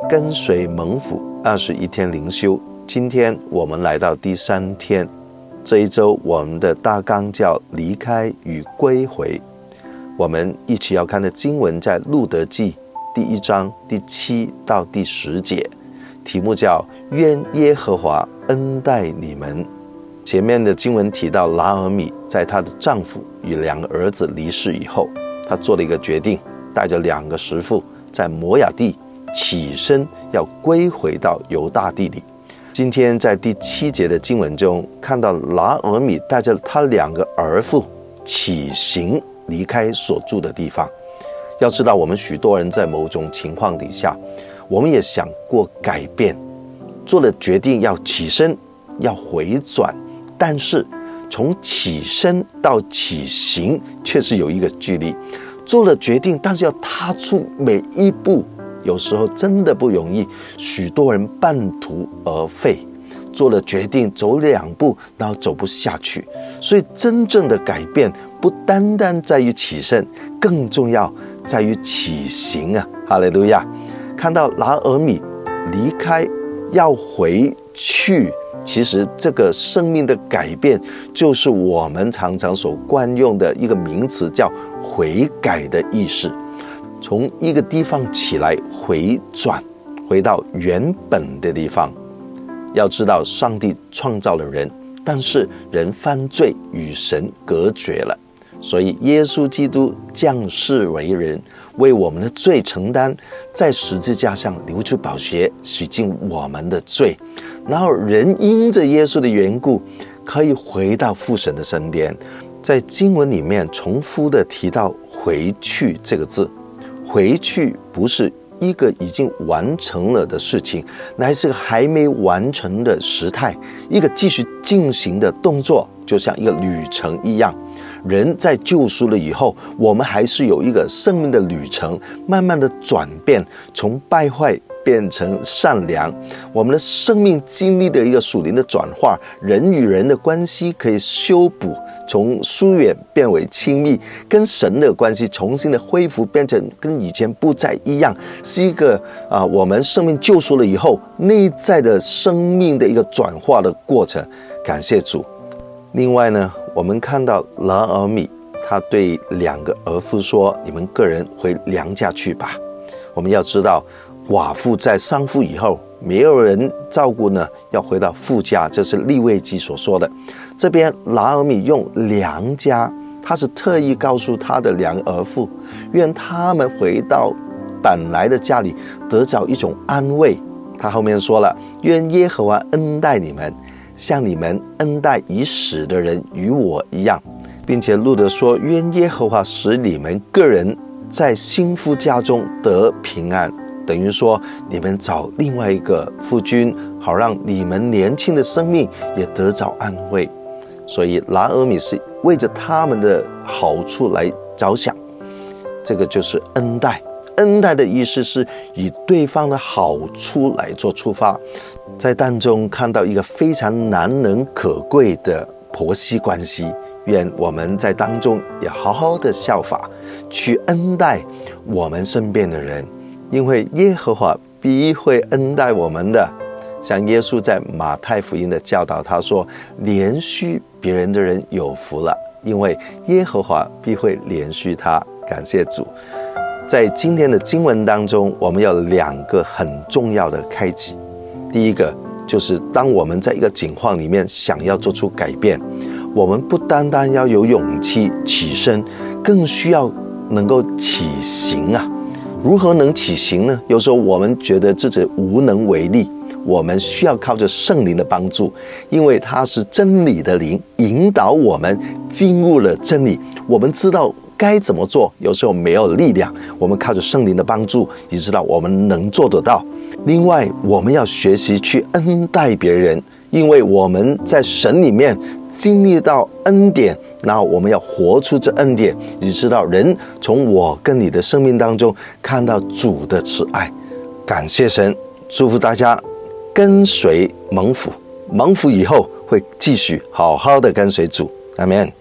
跟随蒙福21天灵修，今天我们来到第3天。这一周我们的大纲叫离开与归回。我们一起要看的经文在路得记第1章第7到第10节，题目叫愿耶和华恩待你们。前面的经文提到拿俄米在她的丈夫与2个儿子离世以后，她做了一个决定，带着2个媳妇在摩亚地起身要归回到犹大地里。今天在第7节的经文中看到拿俄米带着他2个儿妇起行离开所住的地方。要知道我们许多人在某种情况底下，我们也想过改变，做了决定要起身要回转，但是从起身到起行却是有一个距离。做了决定，但是要踏出每一步，有时候真的不容易，许多人半途而废，做了决定走2步然后走不下去。所以真正的改变不单单在于起身，更重要在于起行啊！哈利路亚！看到拿俄米离开要回去，其实这个生命的改变就是我们常常所惯用的一个名词，叫悔改的意识。从一个地方起来回转，回到原本的地方。要知道上帝创造了人，但是人犯罪与神隔绝了，所以耶稣基督降世为人，为我们的罪承担，在十字架上流出宝血，洗净我们的罪。然后人因着耶稣的缘故，可以回到父神的身边。在经文里面重复的提到回去这个字，回去不是一个已经完成了的事情，乃是还没完成的时态，一个继续进行的动作，就像一个旅程一样。人在救赎了以后，我们还是有一个生命的旅程，慢慢的转变，从败坏变成善良。我们的生命经历的一个属灵的转化，人与人的关系可以修补，从疏远变为亲密，跟神的关系重新的恢复，变成跟以前不再一样，是一个我们生命救赎了以后内在的生命的一个转化的过程。感谢主。另外呢，我们看到拿俄米他对2个儿妇说，你们个人回娘家去吧。我们要知道寡妇在丧夫以后没有人照顾呢，要回到父家，这是利未记所说的。这边拿俄米用娘家，他是特意告诉他的2个儿妇，愿他们回到本来的家里得着一种安慰。他后面说了，愿耶和华恩待你们，像你们恩待已死的人与我一样，并且路得说，愿耶和华使你们个人在新夫家中得平安。等于说你们找另外一个夫君，好让你们年轻的生命也得着安慰。所以拿俄米是为着他们的好处来着想，这个就是恩待。恩待的意思是以对方的好处来做出发。在当中看到一个非常难能可贵的婆媳关系，愿我们在当中也好好的效法，去恩待我们身边的人，因为耶和华必会恩待我们的。像耶稣在马太福音的教导，他说怜恤别人的人有福了，因为耶和华必会怜恤他。感谢主。在今天的经文当中，我们有2个很重要的开启。第一个就是当我们在一个境况里面想要做出改变，我们不单单要有勇气起身，更需要能够起行啊。如何能起行呢？有时候我们觉得自己无能为力，我们需要靠着圣灵的帮助，因为他是真理的灵，引导我们进入了真理。我们知道该怎么做，有时候没有力量，我们靠着圣灵的帮助，你知道我们能做得到。另外我们要学习去恩待别人，因为我们在神里面经历到恩典，然后我们要活出这恩典，你知道人从我跟你的生命当中看到主的慈爱。感谢神，祝福大家跟随蒙福，蒙福以后会继续好好的跟随主。阿们。